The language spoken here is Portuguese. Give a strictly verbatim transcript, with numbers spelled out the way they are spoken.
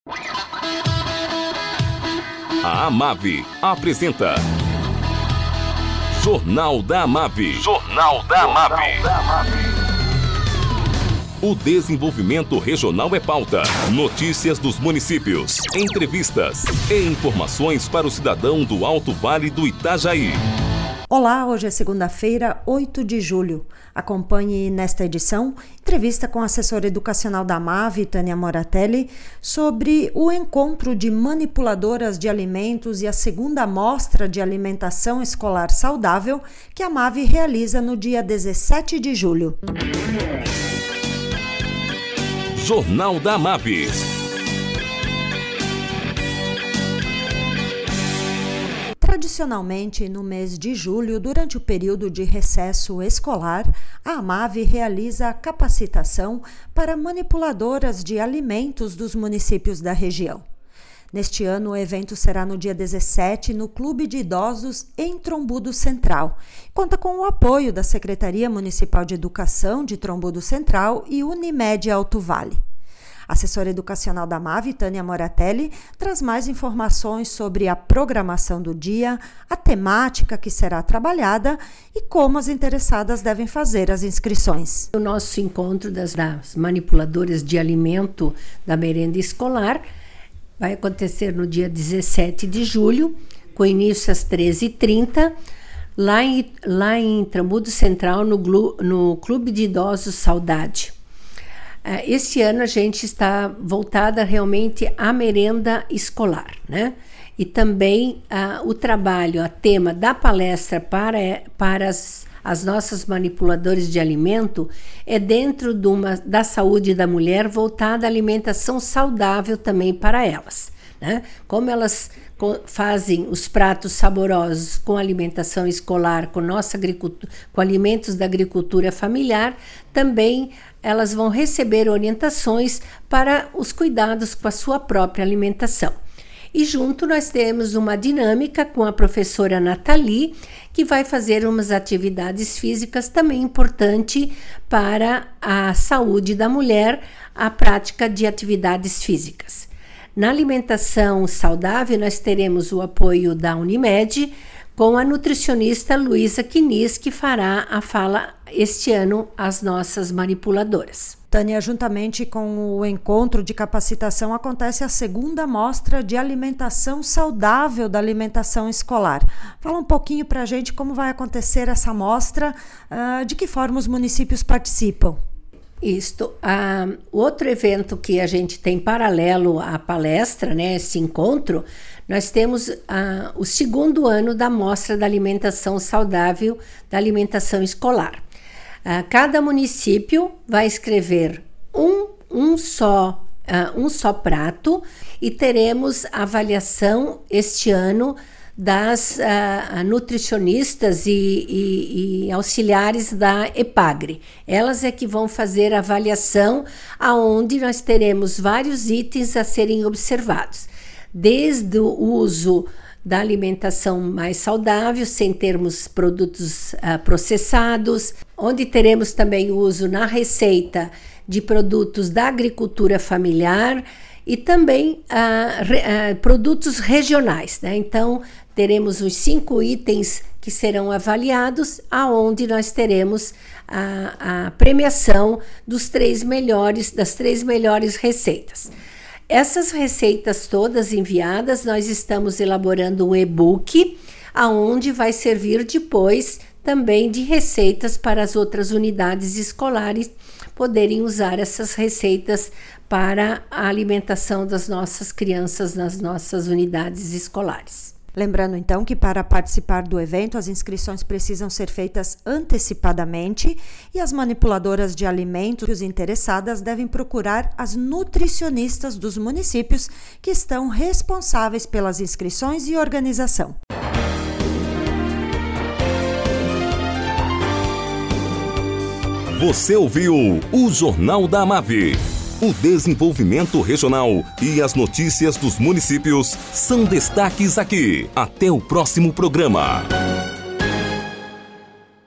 A Amave apresenta Jornal da Amave. Jornal da Amave. O desenvolvimento regional é pauta. Notícias dos municípios, entrevistas e informações para o cidadão do Alto Vale do Itajaí. Olá, hoje é segunda-feira, oito de julho. Acompanhe nesta edição entrevista com a assessora educacional da Amave, Tânia Moratelli, sobre o encontro de manipuladoras de alimentos e a segunda mostra de alimentação escolar saudável que a Amave realiza no dia dezessete de julho. Jornal da Amave. Tradicionalmente, no mês de julho, durante o período de recesso escolar, a Amave realiza capacitação para manipuladoras de alimentos dos municípios da região. Neste ano, o evento será no dia dezessete, no Clube de Idosos em Trombudo Central. Conta com o apoio da Secretaria Municipal de Educação de Trombudo Central e Unimed Alto Vale. A assessora educacional da Amave, Tânia Moratelli, traz mais informações sobre a programação do dia, a temática que será trabalhada e como as interessadas devem fazer as inscrições. O nosso encontro das, das manipuladoras de alimento da merenda escolar vai acontecer no dia dezessete de julho, com início às treze e trinta, lá em, lá em Trombudo Central, no, no Clube de Idosos Saudade. Este ano a gente está voltada realmente à merenda escolar, né? E também uh, o trabalho, a tema da palestra para, para as, as nossas manipuladoras de alimento é dentro de uma, da saúde da mulher, voltada à alimentação saudável também para elas, né? Como elas co- fazem os pratos saborosos com alimentação escolar, com, nossa agricultura, com alimentos da agricultura familiar, também elas vão receber orientações para os cuidados com a sua própria alimentação. E junto nós temos uma dinâmica com a professora Nathalie, que vai fazer umas atividades físicas também importante para a saúde da mulher, a prática de atividades físicas. Na alimentação saudável, nós teremos o apoio da Unimed, com a nutricionista Luísa Quinis, que fará a fala este ano às nossas manipuladoras. Tânia, juntamente com o encontro de capacitação, acontece a segunda mostra de alimentação saudável da alimentação escolar. Fala um pouquinho para a gente como vai acontecer essa mostra, uh, de que forma os municípios participam. Isto, uh, outro evento que a gente tem paralelo à palestra, né, esse encontro, nós temos uh, o segundo ano da Mostra da Alimentação Saudável da Alimentação Escolar. Uh, cada município vai escrever um, um, só, uh, um só prato e teremos avaliação este ano das uh, nutricionistas e, e, e auxiliares da EPAGRE. Elas é que vão fazer a avaliação, aonde nós teremos vários itens a serem observados, desde o uso da alimentação mais saudável, sem termos produtos uh, processados, onde teremos também o uso na receita de produtos da agricultura familiar e também uh, re, uh, produtos regionais, né? Então, teremos os cinco itens que serão avaliados, aonde nós teremos a, a premiação dos três melhores, das três melhores receitas. Essas receitas todas enviadas, nós estamos elaborando um e-book, aonde vai servir depois também de receitas para as outras unidades escolares poderem usar essas receitas para a alimentação das nossas crianças nas nossas unidades escolares. Lembrando então que para participar do evento as inscrições precisam ser feitas antecipadamente e as manipuladoras de alimentos interessadas devem procurar as nutricionistas dos municípios que estão responsáveis pelas inscrições e organização. Você ouviu o Jornal da Amave. O desenvolvimento regional e as notícias dos municípios são destaques aqui. Até o próximo programa.